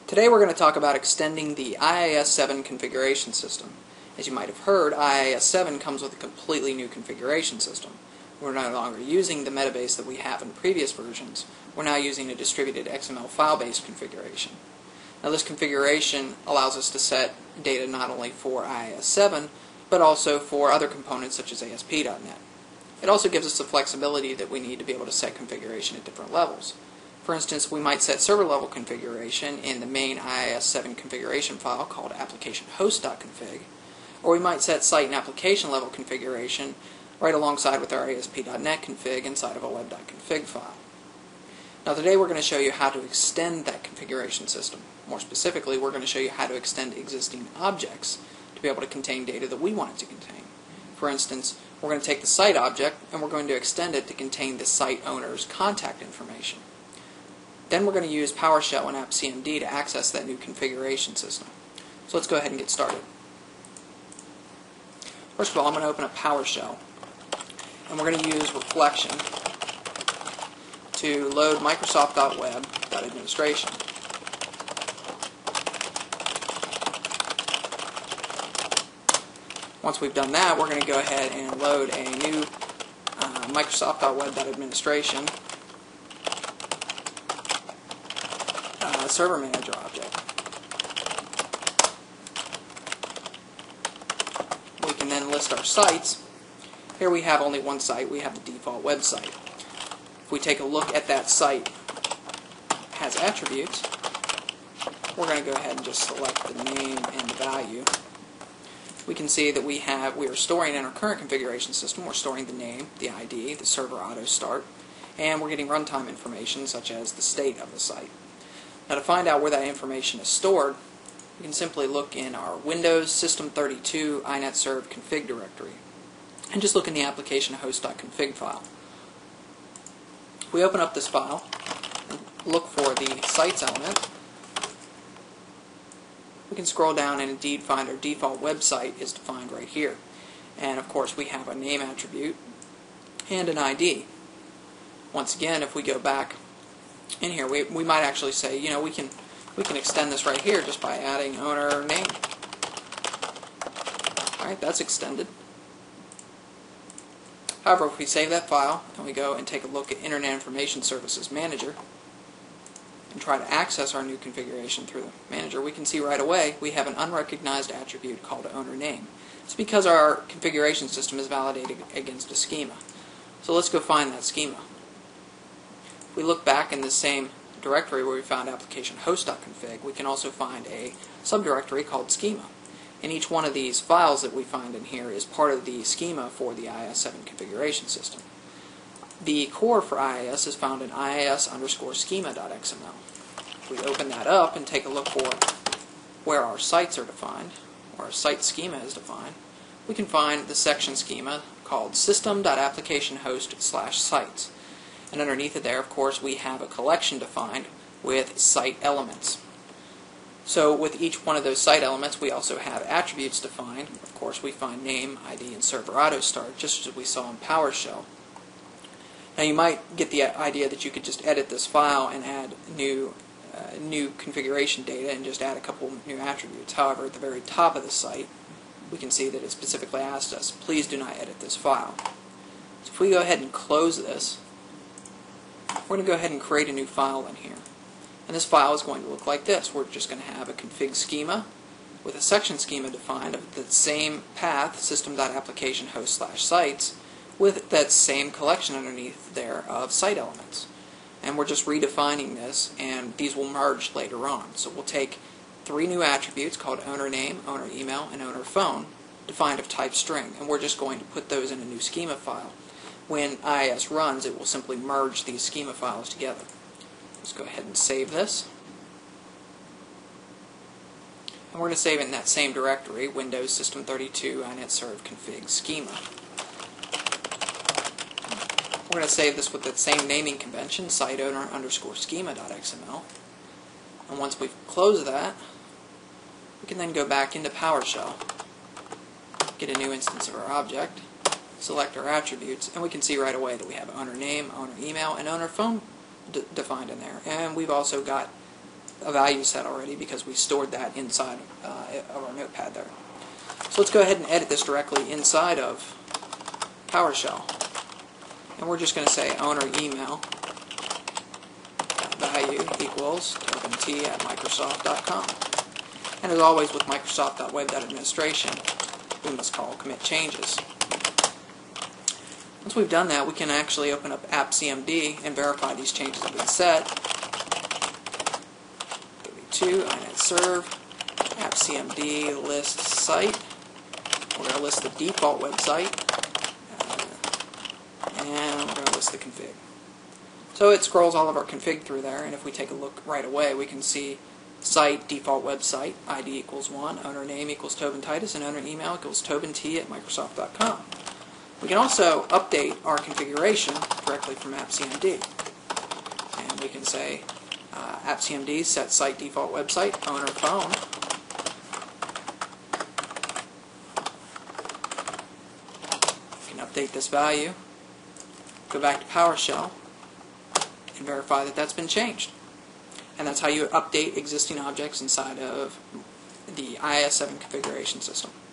Today we're going to talk about extending the IIS 7 configuration system. As you might have heard, IIS 7 comes with a completely new configuration system. We're no longer using the metabase that we have in previous versions. We're now using a distributed XML file-based configuration. Now this configuration allows us to set data not only for IIS 7, but also for other components such as ASP.NET. It also gives us the flexibility that we need to be able to set configuration at different levels. For instance, we might set server-level configuration in the main IIS 7 configuration file called application-host.config, or we might set site and application level configuration right alongside with our ASP.NET config inside of a web.config file. Now today we're going to show you how to extend that configuration system. More specifically, we're going to show you how to extend existing objects to be able to contain data that we want it to contain. For instance, we're going to take the site object and we're going to extend it to contain the site owner's contact information. Then we're going to use PowerShell and AppCMD to access that new configuration system. So let's go ahead and get started. First of all, I'm going to open up PowerShell, and we're going to use reflection to load Microsoft.web.administration. Once we've done that, we're going to go ahead and load a new Microsoft.web.administration server manager object. We can then list our sites. Here we have only one site. We have the default website. If we take a look at that site has attributes, we're going to go ahead and just select the name and the value. We can see that we are storing in our current configuration system, we're storing the name, the ID, the server auto start, and we're getting runtime information such as the state of the site. Now to find out where that information is stored, we can simply look in our Windows System32 inetserv config directory and just look in the application host.config file. If we open up this file and look for the sites element, we can scroll down and indeed find our default website is defined right here. And of course we have a name attribute and an ID. Once again, if we go back in here, we might actually say, you know, we can extend this right here just by adding owner name. Alright, that's extended. However, if we save that file and we go and take a look at Internet Information Services Manager and try to access our new configuration through the manager, we can see right away we have an unrecognized attribute called owner name. It's because our configuration system is validated against a schema. So let's go find that schema. If we look back in the same directory where we found application host.config, we can also find a subdirectory called schema. And each one of these files that we find in here is part of the schema for the IIS 7 configuration system. The core for IIS is found in IIS_schema.xml. If we open that up and take a look for where our sites are defined, or our site schema is defined, we can find the section schema called system.applicationhost/sites. And underneath it there, of course, we have a collection defined with site elements. So with each one of those site elements, we also have attributes defined. Of course, we find name, ID, and server auto start, just as we saw in PowerShell. Now you might get the idea that you could just edit this file and add new configuration data and just add a couple new attributes. However, at the very top of the site, we can see that it specifically asked us, please do not edit this file. So if we go ahead and close this, we're going to go ahead and create a new file in here. And this file is going to look like this. We're just going to have a config schema with a section schema defined of the same path, system.applicationhost/sites, with that same collection underneath there of site elements. And we're just redefining this, and these will merge later on. So we'll take three new attributes called owner name, owner email, and owner phone, defined of type string, and we're just going to put those in a new schema file. When IIS runs, it will simply merge these schema files together. Let's go ahead and save this. And we're going to save it in that same directory, Windows System32 inetserv config schema. We're going to save this with that same naming convention, siteowner_schema.xml. And once we've closed that, we can then go back into PowerShell, get a new instance of our object, select our attributes, and we can see right away that we have owner name, owner email, and owner phone defined in there. And we've also got a value set already because we stored that inside of our notepad there. So let's go ahead and edit this directly inside of PowerShell. And we're just going to say owner email value equals tobint@microsoft.com. And as always with Microsoft.web.administration, we must call commit changes. Once we've done that, we can actually open up AppCMD and verify these changes have been set. 32, inetserv, AppCMD list site. We're going to list the default website, and we're going to list the config. So it scrolls all of our config through there, and if we take a look right away, we can see site, default website, ID equals 1, owner name equals Tobin Titus, and owner email equals tobint@microsoft.com. We can also update our configuration directly from AppCMD. And we can say AppCMD set site default website, owner phone. We can update this value, go back to PowerShell, and verify that that's been changed. And that's how you update existing objects inside of the IIS 7 configuration system.